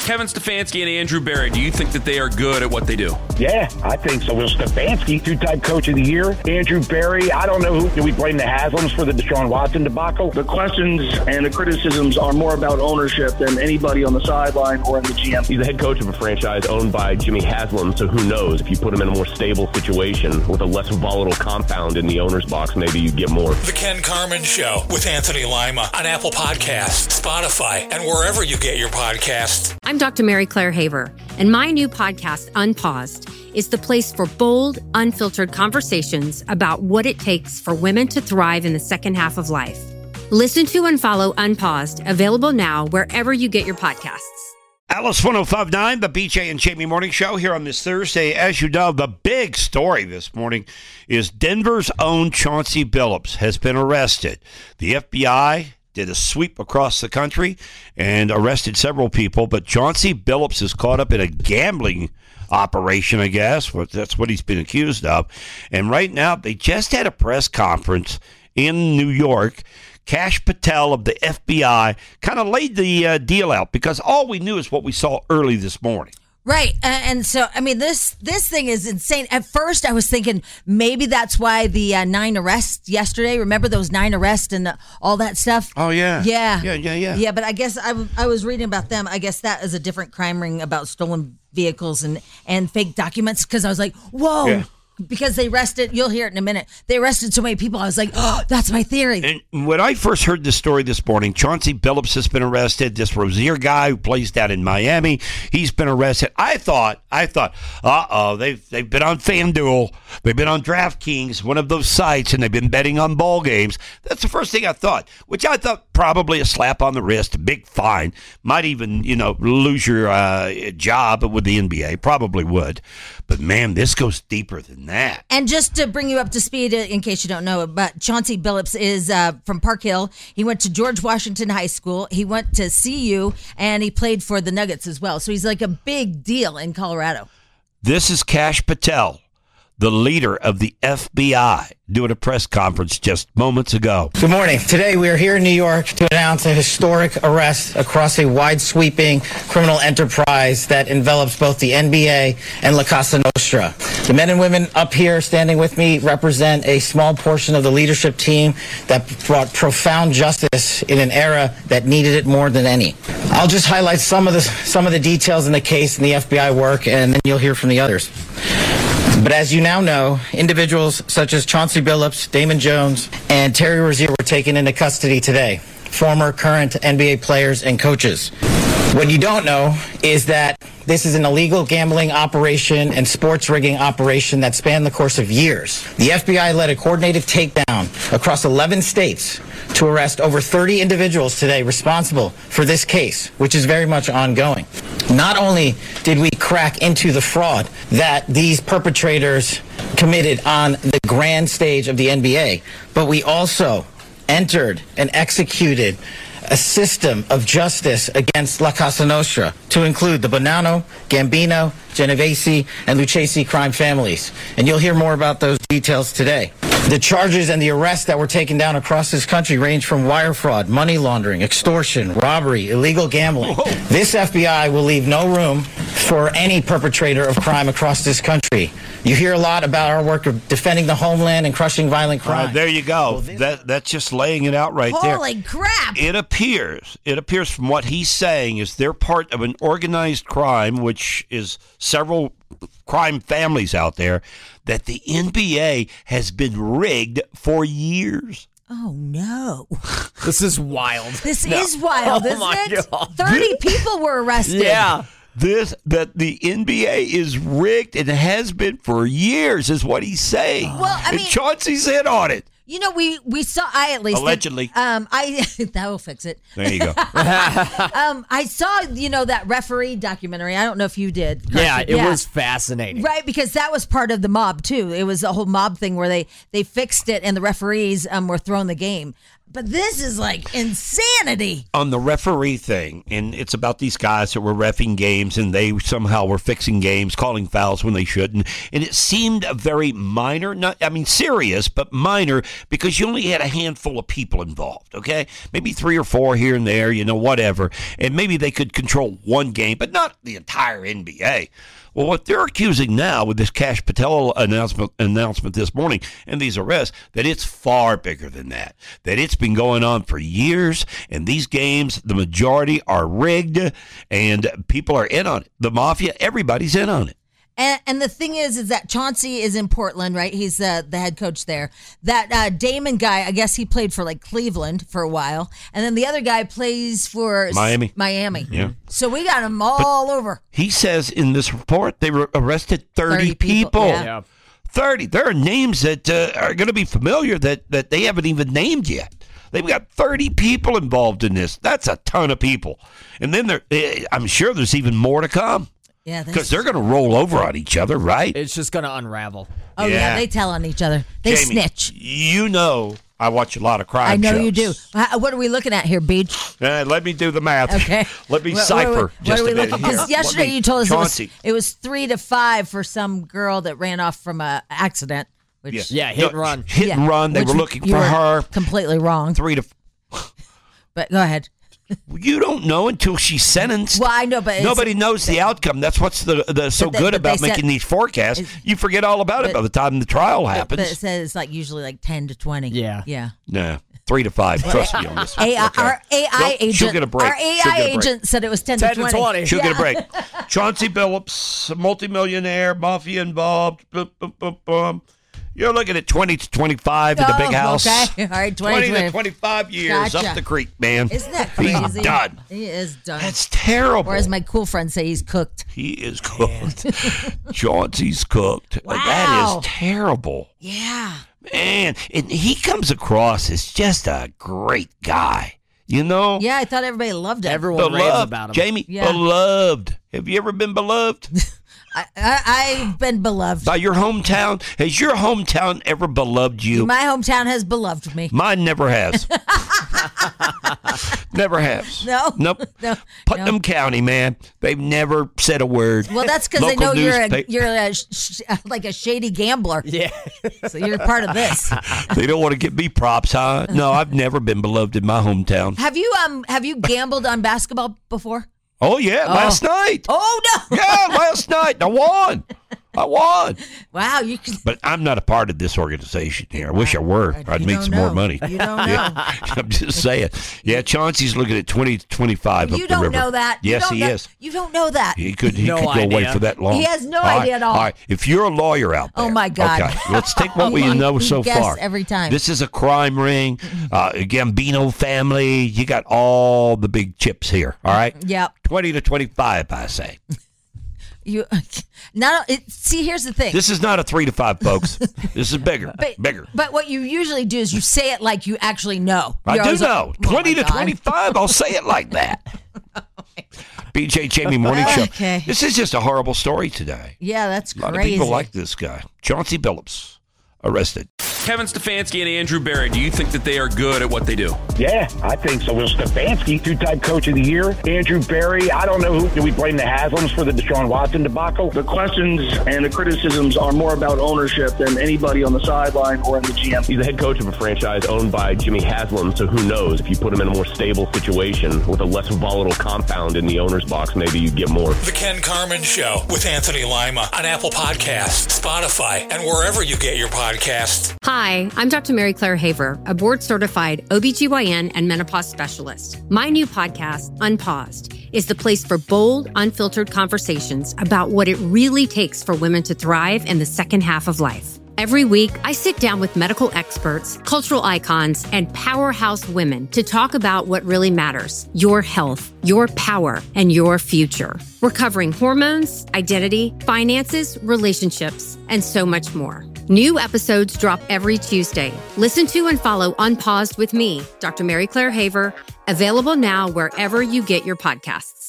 Kevin Stefanski and Andrew Berry, do you think that they are good at what they do? Yeah, I think so. Well, Stefanski, two-time coach of the year. Andrew Berry, I don't know who. Do we blame the Haslams for the Deshaun Watson debacle? The questions and the criticisms are more about ownership than anybody on the sideline or in the GM. He's the head coach of a franchise owned by Jimmy Haslam, so who knows? If you put him in a more stable situation with a less volatile compound in the owner's box, maybe you get more. The Ken Carman Show with Anthony Lima on Apple Podcasts, Spotify, and wherever you get your podcasts. I'm Dr. Mary Claire Haver, and my new podcast, Unpaused, is the place for bold, unfiltered conversations about what it takes for women to thrive in the second half of life. Listen to and follow Unpaused, available now wherever you get your podcasts. Alice 105.9, the BJ and Jamie Morning Show here on this Thursday. As you know, the big story this morning is Denver's own Chauncey Billups has been arrested. The FBI did a sweep across the country and arrested several people, but Chauncey Billups is caught up in a gambling operation, I guess. That's what he's been accused of. And right now, they just had a press conference in New York. Kash Patel of the FBI kind of laid the deal out because all we knew is what we saw early this morning. Right. And so, I mean, this thing is insane. At first, I was thinking maybe that's why the 9 arrests yesterday. Remember those 9 arrests and all that stuff? Oh, yeah. Yeah. Yeah. But I guess I was reading about them. I guess that is a different crime ring about stolen vehicles and fake documents because I was like, whoa. Yeah. Because they arrested, you'll hear it in a minute, they arrested so many people. I was like, oh, that's my theory. And when I first heard this story this morning, Chauncey Billups has been arrested. This Rozier guy who plays down in Miami, he's been arrested. I thought, they've been on FanDuel, they've been on DraftKings, one of those sites, and they've been betting on ball games. That's the first thing I thought, which I thought probably a slap on the wrist, a big fine, might even, lose your job with the NBA, probably would. But, man, this goes deeper than that. And just to bring you up to speed, in case you don't know, but Chauncey Billups is from Park Hill. He went to George Washington High School. He went to CU, and he played for the Nuggets as well. So he's like a big deal in Colorado. This is Kash Patel, the leader of the FBI, doing a press conference just moments ago. Good morning. Today we are here in New York to announce a historic arrest across a wide-sweeping criminal enterprise that envelops both the NBA and La Casa Nostra. The men and women up here standing with me represent a small portion of the leadership team that brought profound justice in an era that needed it more than any. I'll just highlight some of the details in the case and the FBI work, and then you'll hear from the others. But as you now know, individuals such as Chauncey Billups, Damon Jones, and Terry Rozier were taken into custody today. Former, current NBA players and coaches. What you don't know is that this is an illegal gambling operation and sports rigging operation that spanned the course of years. The FBI led a coordinated takedown across 11 states to arrest over 30 individuals today responsible for this case, which is very much ongoing. Not only did we crack into the fraud that these perpetrators committed on the grand stage of the NBA, but we also entered and executed a system of justice against La Casa Nostra to include the Bonanno, Gambino, Genovese, and Lucchese crime families. And you'll hear more about those details today. The charges and the arrests that were taken down across this country range from wire fraud, money laundering, extortion, robbery, illegal gambling. Whoa. This FBI will leave no room for any perpetrator of crime across this country. You hear a lot about our work of defending the homeland and crushing violent crime. There you go. That's just laying it out right there. Holy crap! It appears from what he's saying is they're part of an organized crime, which is several crime families out there, that the NBA has been rigged for years. Oh, no. This is wild. This is wild, isn't it? God. 30 people were arrested. Yeah. That the NBA is rigged and has been for years is what he's saying. Well, I mean, and Chauncey's in on it. You know, we saw, I at least allegedly. That will fix it. There you go. I saw, that referee documentary. I don't know if you did. Yeah, it was fascinating. Right, because that was part of the mob too. It was a whole mob thing where they fixed it and the referees were throwing the game. But this is like insanity. On the referee thing, and it's about these guys that were reffing games, and they somehow were fixing games, calling fouls when they shouldn't. And it seemed a very minor, serious, but minor, because you only had a handful of people involved, okay? Maybe 3 or 4 here and there, whatever. And maybe they could control one game, but not the entire NBA. Well, what they're accusing now with this Cash Patel announcement this morning and these arrests, that it's far bigger than that. That it's been going on for years, and these games, the majority are rigged, and people are in on it. The mafia, everybody's in on it. And the thing is that Chauncey is in Portland, right? He's the head coach there. That Damon guy, I guess he played for like Cleveland for a while. And then the other guy plays for Miami. Yeah. So we got them all over. He says in this report they arrested 30 people. Yeah. 30. There are names that are going to be familiar that they haven't even named yet. They've got 30 people involved in this. That's a ton of people. And then I'm sure there's even more to come. Yeah, because they're going to roll over on each other, right? It's just going to unravel. Oh, yeah, they tell on each other. They Jamie, snitch. I watch a lot of crime I know shows. you do. What are we looking at here, Beach? Let me do the math. Okay. Let me cipher just a bit here. Because yesterday you told us it was 3 to 5 for some girl that ran off from an accident. Which, hit and run. Hit and run. They were looking for her. Completely wrong. 3 to. But go ahead. You don't know until she's sentenced. Well, I know, but nobody knows the outcome. That's what's so good about making these forecasts. You forget all about it by the time the trial happens. But it says it's like usually like 10 to 20. Yeah. Nah, 3 to 5. Trust me on this one. Our AI agent. She'll get a break. Our AI agent said it was 10 to 20. She'll get a break. Chauncey Billups, a multimillionaire, mafia involved. You're looking at 20 to 25 in the big house. Okay. All right, 20 to 25 years up the creek, man. Isn't that crazy? He's done. He is done. That's terrible. Or as my cool friends say, he's cooked. He is cooked. Chauncey's cooked. Wow. That is terrible. Yeah. Man, and he comes across as just a great guy. Yeah, I thought everybody loved him. Everyone raves about him. Jamie, beloved. Have you ever been beloved? I've been beloved. By your hometown? Has your hometown ever beloved you? My hometown has beloved me. Mine never has. Never has. No. Nope. No. Putnam County, man. They've never said a word. Well, that's because they know you're like a shady gambler. Yeah. So you're part of this. They don't want to give me props, huh? No, I've never been beloved in my hometown. Have you gambled on basketball before? Oh, yeah, last night. Oh, no. Yeah, last night. I won. Wow. But I'm not a part of this organization here. I wish I were. I'd make some more money. You don't know. Yeah, I'm just saying. Yeah, Chauncey's looking at 20 to 25 up You the don't river. know that. Yes, he is. You don't know that. He could go away for that long. He has no idea at all. All right, if you're a lawyer out there. Oh, my God. Okay, let's take what we know so far. Every time. This is a crime ring. Gambino family. You got all the big chips here. All right? Yep. 20 to 25, I say. See, here's the thing. This is not a 3 to 5, folks. This is bigger. Bigger. But what you usually do is you say it like you actually know. I do know. 20 to 25, I'll say it like that. BJ Jamie Morning Show. Okay. This is just a horrible story today. Yeah, that's crazy. A lot of people like this guy. Chauncey Billups, arrested. Kevin Stefanski and Andrew Barry, do you think that they are good at what they do? Yeah, I think so. Will Stefanski, 2-time coach of the year. Andrew Barry, I don't know do we blame the Haslams for the Deshaun Watson debacle? The questions and the criticisms are more about ownership than anybody on the sideline or in the GM. He's the head coach of a franchise owned by Jimmy Haslam, so who knows? If you put him in a more stable situation with a less volatile compound in the owner's box, maybe you get more. The Ken Carman Show with Anthony Lima on Apple Podcasts, Spotify, and wherever you get your podcasts. Hi, I'm Dr. Mary Claire Haver, a board-certified OBGYN and menopause specialist. My new podcast, Unpaused, is the place for bold, unfiltered conversations about what it really takes for women to thrive in the second half of life. Every week, I sit down with medical experts, cultural icons, and powerhouse women to talk about what really matters: your health, your power, and your future. We're covering hormones, identity, finances, relationships, and so much more. New episodes drop every Tuesday. Listen to and follow Unpaused with me, Dr. Mary Claire Haver, available now wherever you get your podcasts.